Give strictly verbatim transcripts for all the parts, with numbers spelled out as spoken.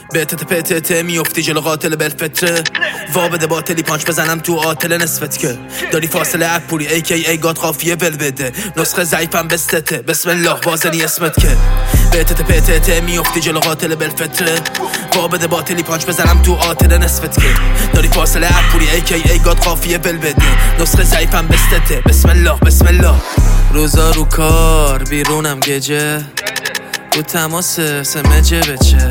به تت پتت میافتی جلو قاتل بالفطره وا بده باطلی پانچ بزنم تو آتل نصفت که داری فاصله اپوری ای کی ای گاد قافیه ول بده نسخه ضعیفم بستته بسم الله بازنی اسمت که به تت پتت میافتی جلو قاتل بالفطره وا بده باطلی پانچ بزنم تو آتل نصفت که داری فاصله اپوری ای کی ای گاد قافیه ول بده نسخه ضعیفم بستته بسم الله بسم الله روزا رو کار بیرونم گجه رو تماس سمجه بچه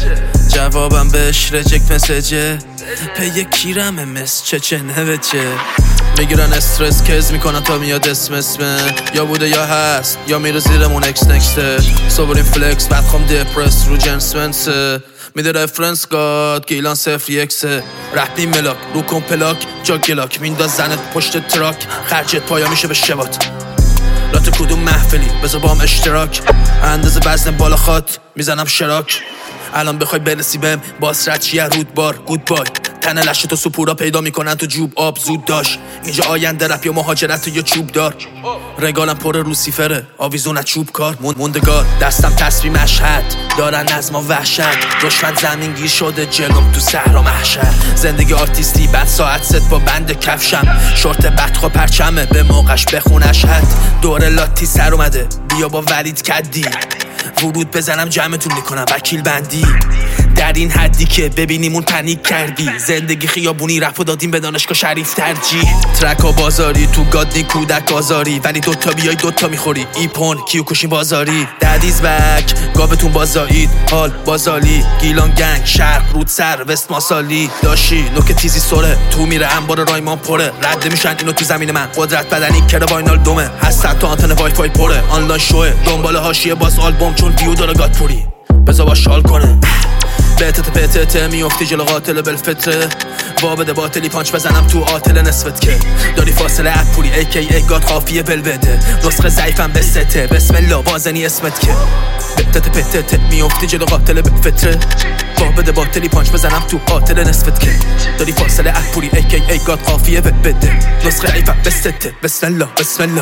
جوابم بهش رجکت مسجه پی کیرمه مس چه چه نوچه میگیرن استرس کز میکنن تا میاد اسم اسمه یا بوده یا هست یا میره زیرمون اکس نکسته صبرین فلکس بعد خوام دپرس رو جنس ونسه میده رفرنس گاد گیلان صفر یکسه رحبی ملاک رو کن پلاک جا گلاک مینداز زنت پشت تراک خرجت پایا میشه به شبات لات کدوم محفلی بذار با هم اشتراک اندازه وزن بالا خات میزنم شراک الان بخوای برسی بهم باس رد چیه رودبار گود بای تنه لشه تو سپورا پیدا میکنن تو جوب آب زود داشت اینجا آینده رپ یا مهاجرت یا چوب دار رگالم پر روسیفره آویزون از چوب کار موندگار دستم تصویر مشهد دارن از ما وحشت رشوت زمین گیر شده جلوم تو صحرا محشر زندگی آرتیستی بعد ساعت ست با بند کفشم شورت بدخوا پرچمه به موقعش بخونش حد دور لاتی سر اومده بیا با ولید کدی ورود بزنم جمعتون میکنم وکیل بندی در این حدی که ببینیمون پنیک کردی زندگی خیابونی رفت و دادیم به دانشگاه شریف ترجیح ترک و بازاری تو گادنی کودک آزاری ولی دوتا بیای دوتا میخوری ایپون کیو کشین بازاری ددیز بک گابتون بازایید حال بازالی گیلان گنگ شرق رود سر وست ماسالی داشی نوک تیزی سوره تو میره انبار رایمان پره رد میشن اینو تو زمین من قدرت بدنی کره واینال دومه هست تا آنتن وای فای پره آنلاین شوه دنبال حاشیه باز آلبوم چون ویو داره گات پوری بذار با شال کنه به تت پتت میافتی جلو قاتل بالفطره وا بده باطلی پانچ بزنم تو آتل نصفت که داری فاصله اپوری ای کی ای گاد قافیه ول بده نسخه ضعیفم بسته بسم الله بازنی اسمت که به تت پتت میافتی جلو قاتل بالفطره وا بده باطلی پانچ بزنم تو آتل نصفت که داری فاصله اپوری ای کی ای گاد قافیه ول بده نسخه ضعیفم بسته بسم الله بسم الله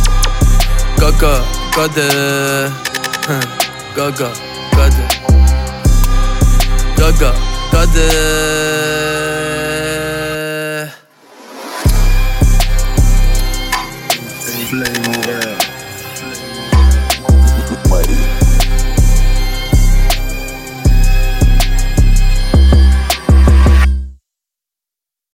گاگا گاده گاگا گاده Gaga, Gaga